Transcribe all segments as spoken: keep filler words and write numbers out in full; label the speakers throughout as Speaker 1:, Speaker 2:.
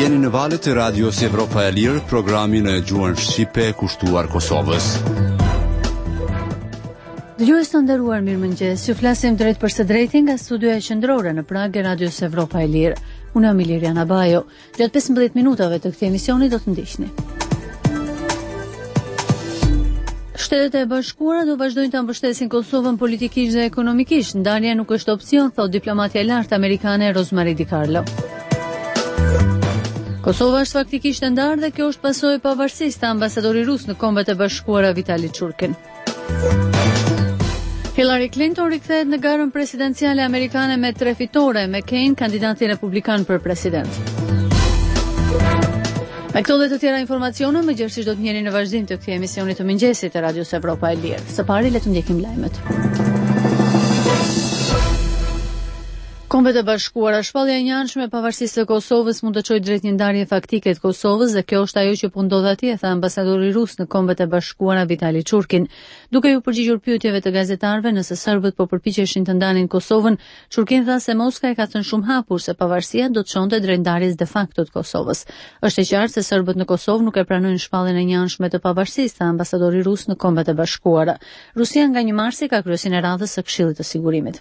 Speaker 1: Jeni në valët e radios Evropa e Lirë, programin e gjuhën shqipe kushtuar Kosovës.
Speaker 2: Dëgjues të nderuar, mirëmëngjes. Ju flasim drejt për së drejti nga studioja qendrore në Prag e radios Evropa e Lirë. Unë jam Iliriana Bajo. Gjatë pesëmbëdhjetë minutave të këtij emisioni do të ndiqni. Shtetet e Bashkuara do vazhdojnë të mbështesin Kosovën politikisht dhe ekonomikisht. Ndarja nuk është opcion, thot diplomatja e lartë amerikane Rosemary DiCarlo. Kosova është faktikisht e ndarë dhe kjo është pasojë e pavarësisë të ambasadori rus në Kombet e Bashkuara Vitali Çurkin. Hillary Clinton rikthehet në garën presidenciale amerikane me tre fitore, McCain kandidati republikan për president. Me këto dhe të tjera informacione, më gjithsesi do të njeni në vazhdim të këtij emisioni të mëngjesit të Radios Evropa e Lirë. Së pari le të ndjekim lajmet. Kombet e Bashkuara, shpallja e njëanshme e pavarësisë së Kosovës mund të çojë drejt një ndarje faktike të Kosovës dhe kjo është ajo që po ndodh atje, tha ambasadori rus në Kombet e Bashkuara Vitali Çurkin. Duke u përgjigjur pyetjeve të gazetarëve nëse serbët po përpiqeshin të ndanin Kosovën, Çurkin tha se Moska e ka thënë shumë hapur se pavarësia do të çonte drejt ndarjes de facto të Kosovës. Është e qartë se serbët në Kosovë nuk e pranojnë shpalljen e njëanshme të pavarësisë, tha ambasadori rus në Kombet e Bashkuara. Rusia nga një marsi ka kryesinë e radhës së Këshillit të Sigurimit.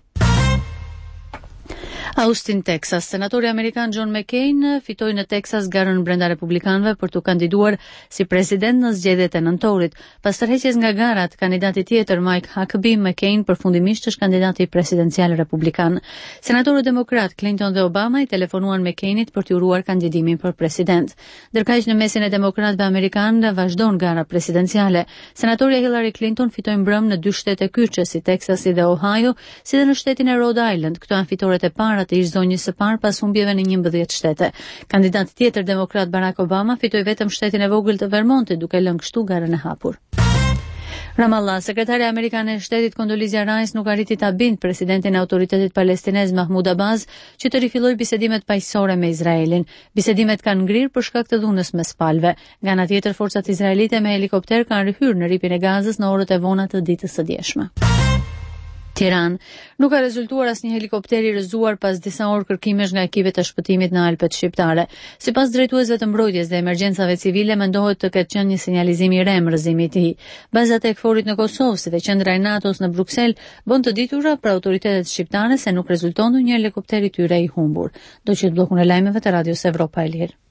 Speaker 2: Austin, Texas. Senatori amerikan John McCain fitoi në Texas garën brenda republikanëve për të kandiduar si president në zgjedhjet e nëntorit. Pas tërheqjes nga gara të kandidatit tjetër Mike Huckabee, McCain përfundimisht është kandidati presidencial republikan. Senatorët demokrat Clinton dhe Obama i telefonuan McCainit për t'i uruar kandidimin për president. Ndërkaq në mesin e demokratëve amerikanë vazhdon gara presidenciale. Senatorja Hillary Clinton fitoi mbrëm në dy shtete kyçe si Texasi dhe Ohio, si dhe në shtetin e Rhode Island. Këto janë fitoret e para të ish zonjës së parë pas humbjeve në njëmbëdhjetë shtete. Kandidati tjetër demokrat Barack Obama fitoi vetëm shtetin e vogël të Vermontit, duke lënë kështu garën e hapur. Ramallah, sekretarja amerikane e shtetit Condoleezza Rice nuk arriti ta bindë presidentin e autoritetit palestinez Mahmoud Abbas që të rifillojë bisedimet paqësore me Izraelin. Bisedimet kanë ngrirë për shkak të dhunës mes palëve. Nga ana tjetër, forcat izraelite me helikopter kanë rihyrë në ripin e Gazës në orët e vona të ditës së djeshme. Tiranë. Nuk ka rezultuar asnjë helikopter i rrëzuar pas disa orë kërkimesh nga ekipet e shpëtimit në Alpet shqiptare. Sipas drejtuesve të mbrojtjes dhe emergjencave civile, mendohet të ketë qenë një sinjalizim i rem rrëzimi i tij. Bazat e ekforit në Kosovë, si dhe qendra e NATO-s në Bruksel, bën të ditura për autoritetet shqiptare se nuk rezulton ndonjë helikopter i tyre i humbur. Do që të bllokun e lajmeve të Radios Evropa e Lirë.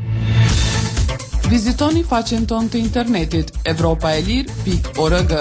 Speaker 3: Vizitoni faqen tonë të internetit evropaelir pikë org.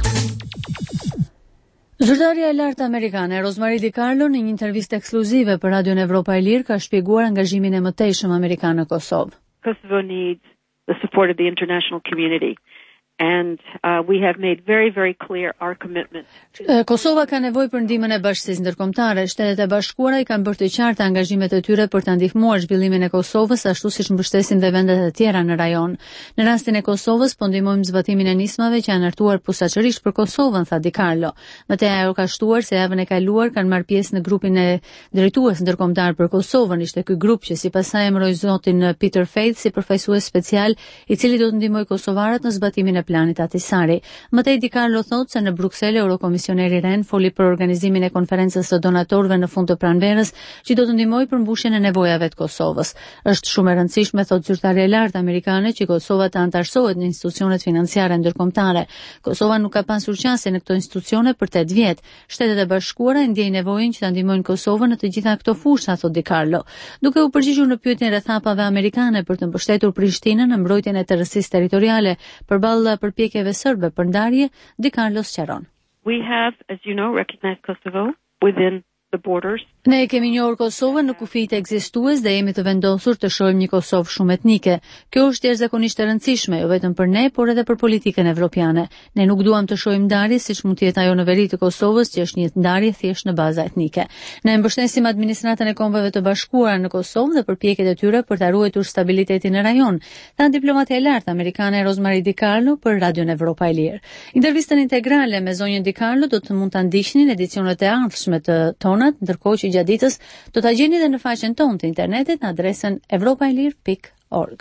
Speaker 2: Zyrtarja e lartë amerikane Rosemary DiCarlo në një intervistë ekskluzive për Radion Evropa e Lirë ka shpjeguar angazhimin e mëtejshëm amerikan në Kosovë.
Speaker 4: Kosovo needs the support of the international community. And uh, we have made very, very clear our commitment.
Speaker 2: Kosova ka nevojë për ndihmën e bashkisë ndërkombëtare. Shtetet e Bashkuara i kanë bërë të qarta angazhimet e tyre për ta ndihmuar zhvillimin e Kosovës, ashtu siç mbështesin dhe vendet e tjera në rajon. Në rastin e Kosovës, po ndihmojmë zbatimin e nismave që janë hartuar posaçërisht për Kosovën, tha DiCarlo. Mëtej ajo ka shtuar se javën e kaluar kanë marrë pjesë në grupin e drejtues ndërkombëtar për Kosovën. Ishte ky grup që sipas saj emëroi zotin Peter Faith si përfaqësues special, i cili do të ndihmojë kosovarët në zbatimin e planit Atisari. Mëtej DiCarlo thotë se në Bruksel Eurokomisioneri Ren foli për organizimin e konferencës së donatorëve në fund të pranverës, që do të ndihmojë për mbushjen e nevojave të Kosovës. Është shumë e rëndësishme, thotë zyrtarja e lartë amerikane, që Kosova të antarësohet në institucionet financiare ndërkombëtare. Kosova nuk ka pasur qasje në këto institucione për tetë vjet. Shtetet e Bashkuara ndjejnë nevojën që ta ndihmojnë Kosovën në të gjitha këto fusha, thotë DiCarlo. Duke u përgjigjur në pyetjen rreth hapave amerikane për të mbështetur Prishtinën në mbrojtjen e terrësisë territoriale përballë përpjekjeve serbe për ndarje, DiCarlo sqaron.
Speaker 4: We have, as you know, recognized Kosovo within the borders.
Speaker 2: Ne kemi njohur Kosovën në kufijtë ekzistues dhe jemi të vendosur të shohim një Kosovë shumë etnike. Kjo është jashtëzakonisht e rëndësishme, jo vetëm për ne, por edhe për politikën evropiane. Ne nuk duam të shohim ndarje siç mund të jetë ajo në veri të Kosovës, që është një ndarje thjesht në baza etnike. Ne mbështesim administratën e Kombeve të Bashkuara në Kosovë dhe përpjekjet e tyre për ta ruajtur stabilitetin në rajon, tha diplomatja e lartë amerikane Rosemary DiCarlo për Radion Evropa e Lirë. Intervistën integrale me zonjën DiCarlo do të mund ta ndiqni në edicionet e ardhshme të tonat, ndërkohë që gjatë ditës do ta gjeni edhe në faqen tonë të internetit në adresën evropaelir pikë org.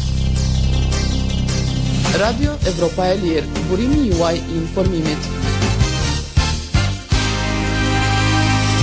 Speaker 3: Radio Evropa e Lirë, burimi juaj i informimit.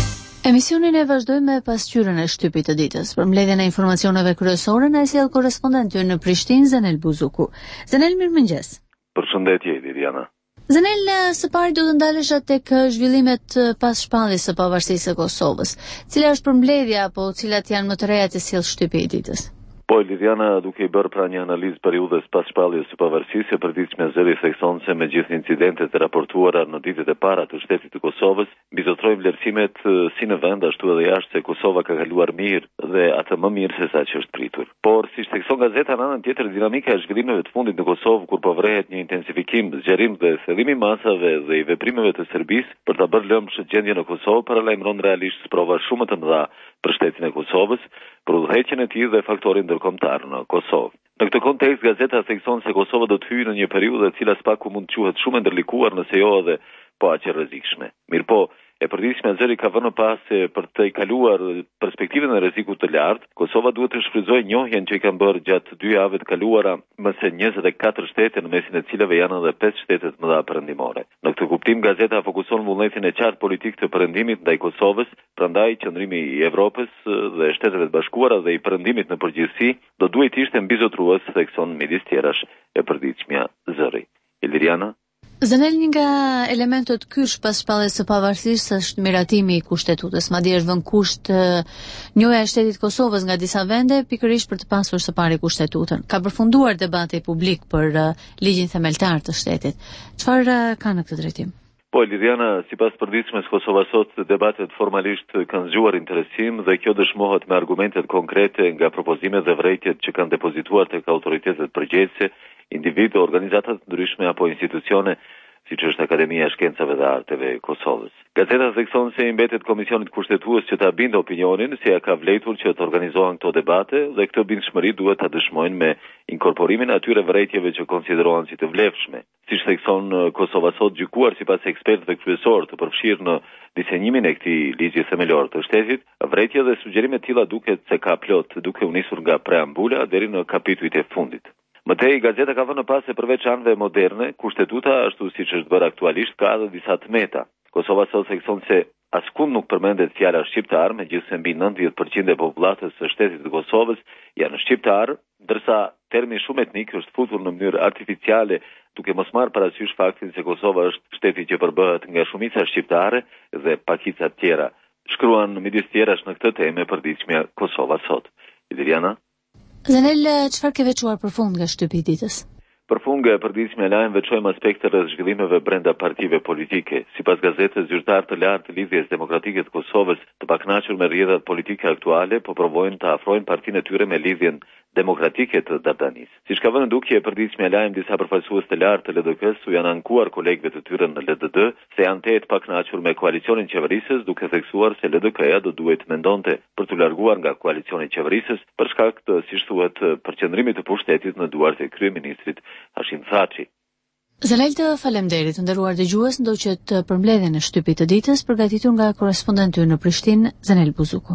Speaker 2: Emisionin e vazhdojmë me pasqyrën e shtypit të ditës. Për mbledhjen e informacioneve kryesore na sjell korrespondenti në Prishtinë, Zenel Buzuku. Zenel, mirëmëngjes.
Speaker 5: Përshëndetje, Liliana.
Speaker 2: Zenel, së pari do të ndalesha tek zhvillimet pas shpalljes së pavarësisë së Kosovës. Cila është përmbledhja apo cilat janë më të reja që sjell shtypi i ditës?
Speaker 5: Po, Liliana, duke i bërë pra një analizë periudhës pas shpalljes së pavarësisë, e përditshme zëri thekson se me gjithë incidentet e raportuara në ditët e para të shtetit të Kosovës, mbizotrojnë vlerësimet si në vend ashtu edhe jashtë se Kosova ka kaluar mirë dhe atë më mirë se sa që është pritur. Por siç thekson gazeta, në anën tjetër, dinamika e zhvillimeve të fundit në Kosovë, kur po vrehet një intensifikim, zgjerim dhe thellimi masave dhe i veprimeve të Serbisë për ta bërë lëmsh gjendjen në Kosovë, paralajmëron realisht sprova shumë të mëdha për shtetin e Kosovës, për udhëheqjen e tij dhe faktorin ndërkombëtar në Kosovë. Në këtë kontekst, gazeta thekson se Kosova do të hyjë në një periudhë e cila spaku mund të quhet shumë e ndërlikuar, nëse jo edhe po aq e rrezikshme. Mirpo, e përditshme zëri ka vënë pas se për të i kaluar perspektivën e rrezikut të lartë, Kosova duhet të shfrytëzojë njohjen që i ka bërë gjatë dy javëve të kaluara më së njëzet e katër shtete, në mesin e cilave janë edhe pesë shtete të mëdha perëndimore. Në këtë kuptim, gazeta fokuson vullnetin e qartë politik të perëndimit ndaj Kosovës, prandaj qëndrimi i Evropës dhe Shteteve të Bashkuara dhe i perëndimit në përgjithësi do duhet të ishte mbizotrues, thekson midis tjerash e përditshmja zëri. Iliriana?
Speaker 2: Zenel, një nga elementët kyç pas shpalljes së pavarësisë është miratimi i kushtetutës. Madje është vënë kusht njohja e shtetit Kosovës nga disa vende pikërisht për të pasur së pari kushtetutën. Ka përfunduar debati publik për uh, ligjin themeltar të shtetit. Çfarë uh, ka në këtë drejtim?
Speaker 5: Po, Liliana, sipas përditshmes Kosova sot, debatet formalisht kanë zgjuar interesim dhe kjo dëshmohet me argumentet konkrete nga propozimet dhe vërejtjet që kanë depozituar tek autoritetet përgjegjëse, individ, organizata të ndryshme apo institucione, siç është Akademia e Shkencave dhe Arteve e Kosovës. Gazeta thekson se i mbetet Komisionit Kushtetues që ta bindë opinionin se ja ka vletur që të organizohen këto debate dhe këtë bindshmëri duhet ta dëshmojnë me inkorporimin e atyre vërejtjeve që konsiderohen si të vlefshme. Siç thekson Kosova sot, gjykuar sipas ekspertëve kryesor të përfshirë në disenjimin e këtij ligji themelor të shtetit, vërejtje dhe sugjerime të tilla duket se ka plot, duke u nisur nga preambula deri në kapitujt e fundit. Mëtej, gazeta ka vënë pas se përveç anëve moderne, kushtetuta, ashtu siç është bërë aktualisht, ka edhe disa tmeta. Kosova sot thekson se askund nuk përmendet fjala shqiptar, megjithëse mbi nëntëdhjetë përqind e popullatës së shtetit të Kosovës janë shqiptar, ndërsa termi shumë etnik është futur në mënyrë artificiale, duke mos marrë parasysh faktin se Kosova është shteti që përbëhet nga shumica shqiptare dhe pakica tjera. Shkruan midis tjerash në këtë temë e përditshmja Kosova sot. Iliriana?
Speaker 2: Zenel, çfarë ke veçuar përfund nga shtypi i ditës?
Speaker 5: Përfund nga e përditshme lajm veçojmë aspekte rreth zhvillimeve brenda partive politike. Sipas gazetës, zyrtarë të lartë të Lidhjes Demokratike të Kosovës, të pakënaqur me rrjedhat politike aktuale, po provojnë të afrojnë partinë e tyre me Lidhjen Demokratike të Dardanis. Siç ka vënë dukje e përditshme lajm, disa përfaqësues të lartë të L D K-s u janë ankuar kolegëve të tyre në L D D se janë të të pakënaqur me koalicionin qeverisës, duke theksuar se L D K-ja do duhet mendonte për të larguar nga koalicioni i qeverisës për shkak të, siç thuhet, përqendrimit të pushtetit në duart e kryeministrit Hashim Thaçi.
Speaker 2: Zenel, të faleminderit, nderuar dëgjues, ndoqët përmbledhjen e shtypit të ditës përgatitur nga korrespondenti në Prishtinë, Zenel Buzuku.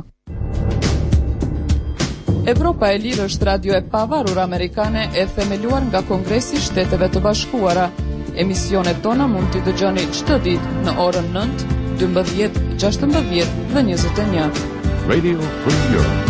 Speaker 3: Evropa e Lirë është radio e pavarur amerikane e themeluar nga Kongresi i Shteteve të Bashkuara. Emisionet tona mund t'i dëgjoni çdo ditë në orën nëntë, dymbëdhjetë, gjashtëmbëdhjetë dhe njëzet e një.
Speaker 6: Radio Free Europe.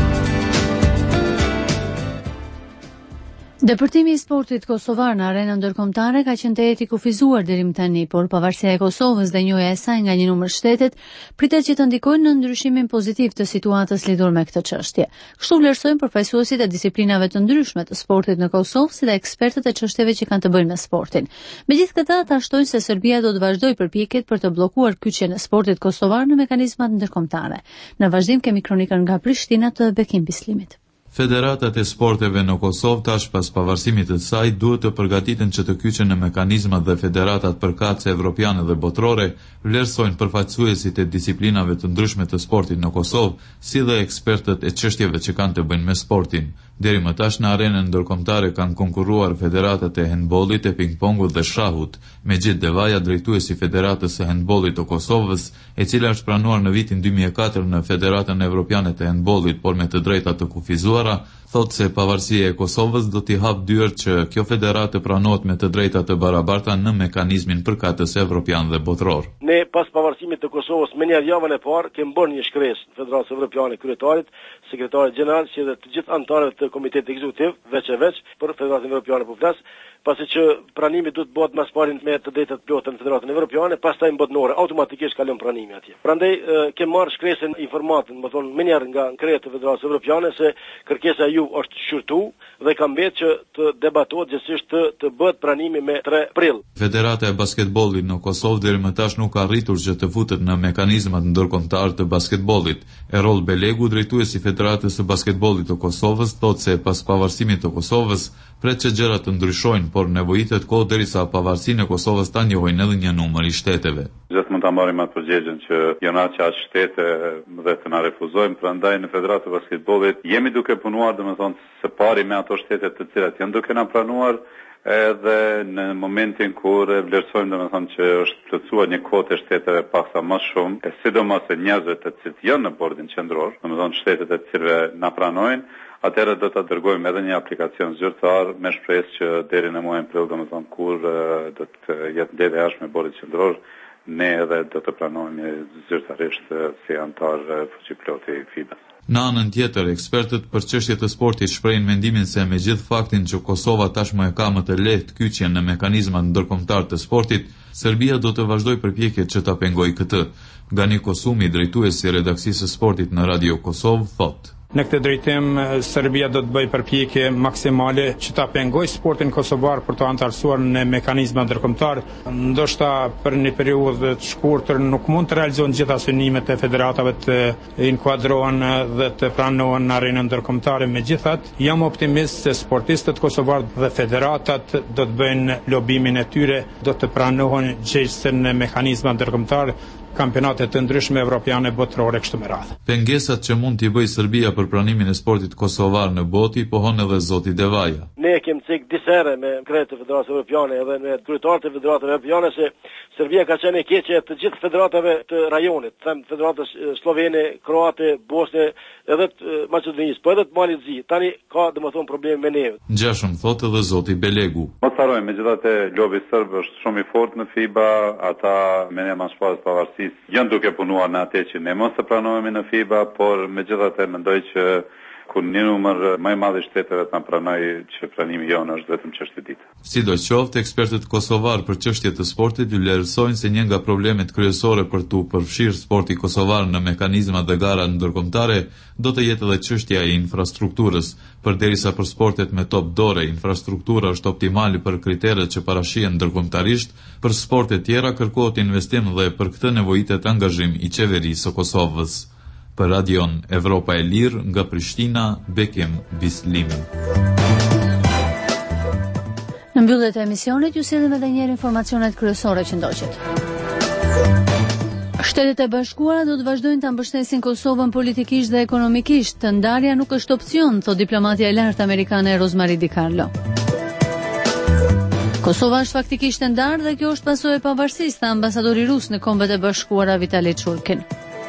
Speaker 2: Depërtimi i sportit kosovar në arenën ndërkombëtare ka qenë të jetë i kufizuar deri më tani, por pavarësia e Kosovës dhe njohja e saj nga një numër shtetet pritet që të ndikojnë në ndryshimin pozitiv të situatës lidhur me këtë çështje. Kështu vlerësojnë përfaqësuesit e disiplinave të ndryshme të sportit në Kosovë, si dhe ekspertët e çështjeve që kanë të bëjnë me sportin. Megjithatë, ata shtojnë se Serbia do të vazhdojë përpjekjet për të bllokuar kyçjen e sportit kosovar në mekanizmat ndërkombëtare. Në vazhdim kemi kronikën nga Prishtina të Bekim Bislimit.
Speaker 7: Federatat e sporteve në Kosovë tash pas pavarësimit të saj duhet të përgatiten që të kyçen në mekanizmat dhe federatat përkatëse evropiane dhe botrore, vlerësojnë përfaqësuesit e disiplinave të ndryshme të sportit në Kosovë, si dhe ekspertët e çështjeve që kanë të bëjnë me sportin. Deri më tash në arenën ndërkombëtare kanë konkurruar federatat e handbollit, e pingpongut dhe shahut. Mexhit Devaja, drejtuesi i Federatës së handbollit të Kosovës, e cila është pranuar në vitin dy mijë e katër në Federatën Evropiane të Handbollit, por me të drejta të kufizuara, Thotë se pavarësia e Kosovës do t'i hap dyert që kjo federatë pranohet me të drejta të barabarta në mekanizmin përkatës evropian dhe botror.
Speaker 8: Ne pas pavarësimit të Kosovës me një javën e parë kemi bërë një shkresë në Federatën Evropiane kryetarit, sekretarit general si edhe të gjithë anëtarëve të komitetit ekzekutiv veç e veç për Federatën Evropiane po flas, pasi që pranimi duhet bëhet më së me të drejtat të plota në Federatën Evropiane, pastaj në botërore automatikisht kalon pranimi atje. Prandaj kem marrë shkresën informatën, më thonë më njëherë nga krejt të Federatës Evropiane se kërkesa ju është shqyrtu dhe ka mbetë që të debatohet gjithsesi të, të bëhet pranimi me tre prill.
Speaker 7: Federata e basketbollit në Kosovë deri më tash nuk ka arritur që të futet në mekanizmat ndërkombëtar të basketbollit. Erol Belegu, drejtuesi i Federatës së basketbollit të Kosovës, thotë se pas pavarësimit të Kosovës pret që gjërat të ndryshojnë, por nevojitet kohë derisa pavarësinë e Kosovës ta njohojnë edhe një numër i shteteve.
Speaker 9: Gjithmonë ta marrim atë përgjigjen që janë aq shtete dhe të na refuzojnë, prandaj në Federatën e basketbollit jemi duke punuar, domethënë së pari me ato shtete të cilat janë duke na pranuar, edhe në momentin kur e vlerësojmë domethënë që është plotësuar një kotë e shteteve paksa më shumë, e sidomos e njerëzve të cilët janë në bordin qendror, domethënë shtetet e cilëve na pranojnë, atëherë do ta dërgojmë edhe një aplikacion zyrtar me shpresë që deri në muajin prill, domethënë kur do të jetë mbledhja e jashtme e bordit qendror, ne edhe do të pranojmë zyrtarisht si antar fuqiplot i FIBA-s.
Speaker 7: Në anën tjetër, ekspertët për çështje të sportit shprehin mendimin se me gjithë faktin që Kosova tashmë e ka më të lehtë kyçjen në mekanizmat ndërkombëtar të sportit, Serbia do të vazhdojë përpjekjet që ta pengojë këtë. Gani Kosumi, drejtuesi i redaksisë së sportit në Radio Kosovë, thotë:
Speaker 10: Në këtë drejtim, Serbia do të bëjë përpjekje maksimale që ta pengojë sportin kosovar për të antarësuar në mekanizma ndërkombëtar. Ndoshta për një periudhë të shkurtër nuk mund të realizohen gjitha synimet e federatave të inkuadrohen dhe të pranohen në arenën ndërkombëtare. Megjithatë, jam optimist se sportistët kosovar dhe federatat do të bëjnë lobimin e tyre, do të pranohen gjegjëse në mekanizma ndërkombëtar kampionate të ndryshme evropiane botërore kështu me radhë.
Speaker 7: Pengesat që mund t'i bëjë Serbia për pranimin e sportit kosovar në botë pohon edhe zoti Devaja.
Speaker 8: Ne kemi cek disa herë me krejt të Federatës Evropiane edhe me kryetarët e Federatës Evropiane se Serbia ka qenë e keqe të gjithë federatave të rajonit, them federatës slovene, kroate, bosne, edhe të Maqedonisë, po edhe të Malit Zi. Tani ka domethënë probleme me ne.
Speaker 7: Ngjashëm thotë edhe zoti Belegu.
Speaker 9: Mos harrojmë, megjithatë lobi serb është shumë i fortë në FIBA, ata me ne mas pas pavarësisë janë duke punuar në atë që ne mos të pranohemi në FIBA, por megjithatë mendoj që kur një numër më i madh i shteteve të na pranojë që pranimi jonë është vetëm çështje ditë.
Speaker 7: Sidoqoftë, ekspertët kosovar për çështje të sportit vlerësojnë se një nga problemet kryesore për të përfshirë sporti kosovar në mekanizma dhe gara ndërkombëtare do të jetë edhe çështja e infrastrukturës. Përderisa për sportet me top dore, infrastruktura është optimale për kriteret që parashihen ndërkombëtarisht, për sportet tjera kërkohet investim dhe për këtë nevojitet angazhim i qeverisë së Kosovës. Për Radion Evropa e Lirë, nga Prishtina, Bekim Bislimi.
Speaker 2: Në mbylljet e emisionit, ju sillim edhe një herë informacionet kryesore që ndoqet. Shtetet e Bashkuara do të vazhdojnë ta mbështesin Kosovën politikisht dhe ekonomikisht. Të ndarja nuk është opcion, thot diplomatja e lartë amerikane Rosemary DiCarlo. Kosova është faktikisht e ndarë dhe kjo është pasojë e pavarësisë, tha ambasadori rus në Kombet e Bashkuara Vitali Churkin.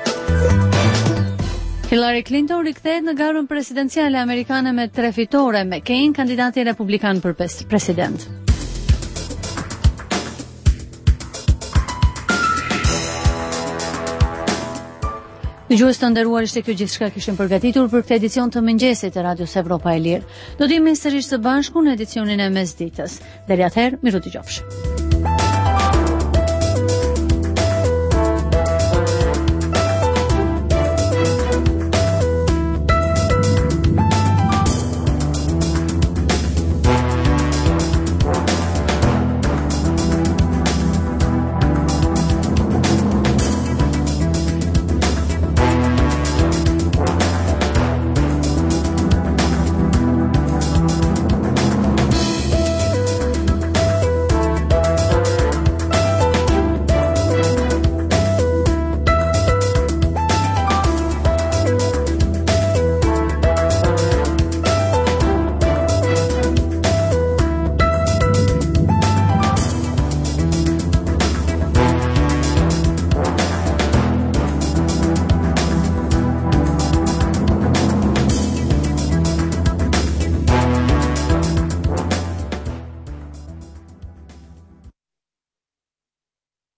Speaker 2: Hillary Clinton rikthehet në garën presidenciale amerikane me tre fitore, McCain, kandidati republikan për president. Dëgjues të nderuar, ishte kjo gjithçka kishim përgatitur për këtë edicion të mëngjesit të Radios Evropa e Lirë. Do të jemi sërish së bashku në edicionin e mesditës. Deri atëherë, miru dëgjofshi.